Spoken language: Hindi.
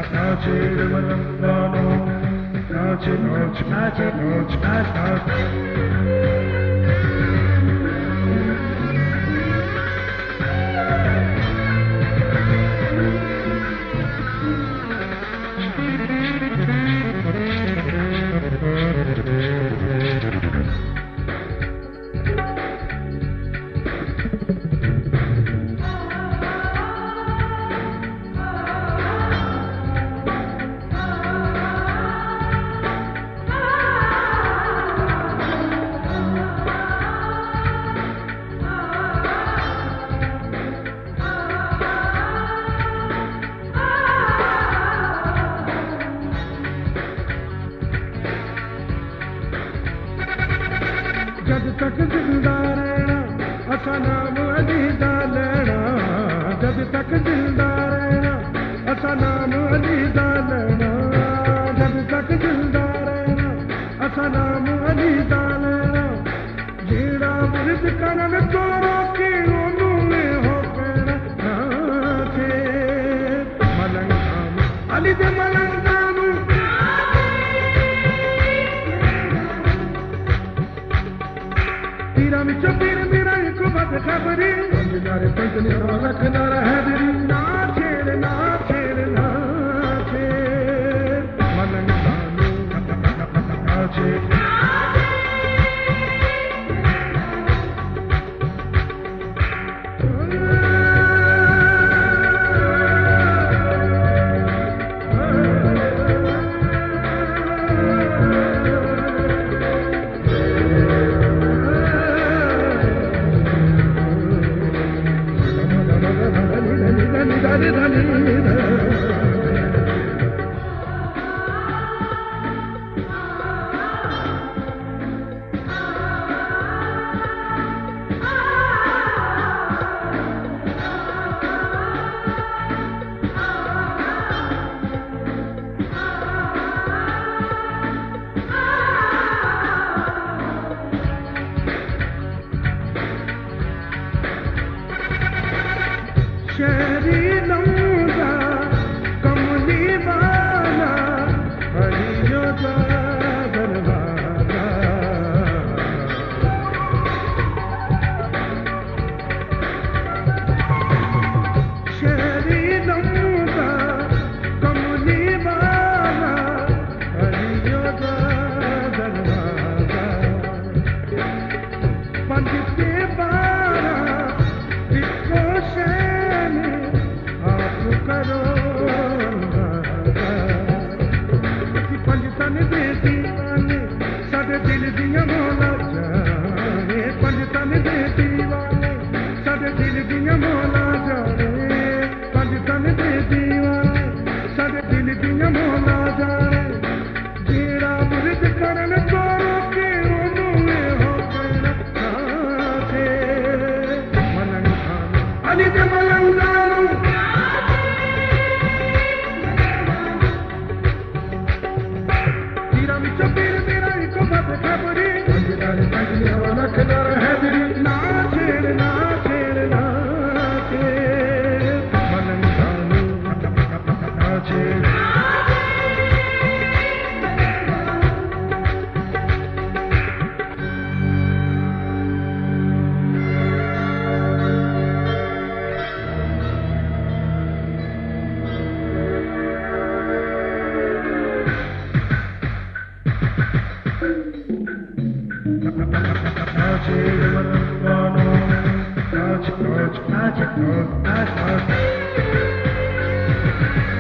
nache malangano, nache nache nache nache nache. जब तक जिंदा रहना असा नाम अली दा लेना, जब तक जिंदा रहना असा नाम अली दा लेना, जब तक जिंदा रहना असा नाम अली दा लेना। जेड़ा मुर्द करन तो रोकी ओनू में हो पैना, नाचे मलंगानू अली दे मलंगानू। पीरा मिचो पीर मेरा एक बात खबरी, नारे पंचनी रखना रहदरी। नाचे रे नाचे रे नाचे मलंगानू नाचे। शहरी नौजा कमली वाला हरियो का दरवाजा, शहरी नौजा कमली वाला हरियो का दरवाजा। पंडित बारा इसको करो पंजतन दे दीवाने साडे दिल दियां मौला जाने, पंजतन दे दीवाने साडे दिल दियां मौला जाने, पंजतन दे दीवाने साडे दिल दियां मौला जाने। जेड़ा मुर्द करन तो रोके ओनू में हो पैना, नाचे मलंगानू अली दे मलंगानू। नाचे नाचे नाचे नाचे।